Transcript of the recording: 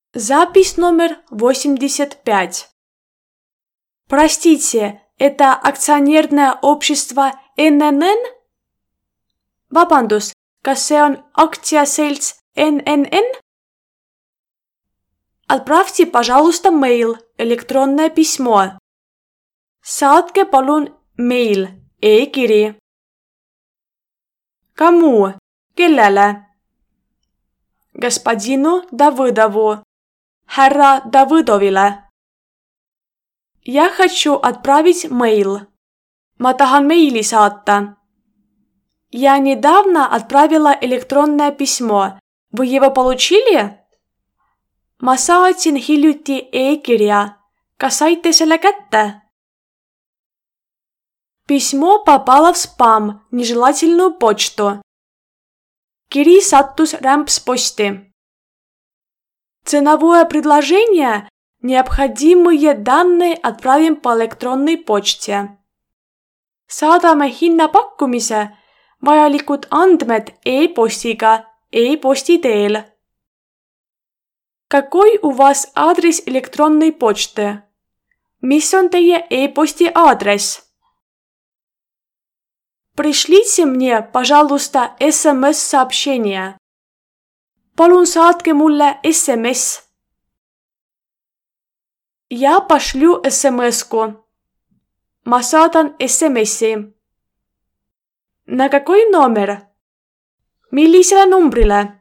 Запись номер 85. Простите, это акционерное общество NNN? Vabandust, kas see on aktsiaselts NNN? Отправьте, пожалуйста, мейл, электронное письмо. Saatke palun meil, e-kiri. Кому? Kellele? Господину Давыдову. Härra Давыдовile. Я хочу отправить мейл. Ma tahan meili saata. Я недавно отправила электронное письмо. Вы его получили? Ma saatsin hiljuti e-kirja. Kas saite selle kätte? Письмо попало в спам, нежелательную почту. Kiri sattus rämpsposti. Ценовое предложение. Необходимые данные отправим по электронной почте. Saadame hinnapakkumise. Vajalikud andmed e-postiga, e-posti teel. Какой у вас адрес электронной почты? Mis on teie e-posti aadress? Пришлите мне, пожалуйста, SMS-сообщение. Palun saatke mulle SMS. Я пошлю SMS-ку. Ma saadan SMS-i. На какой номер? Millisele numbrile?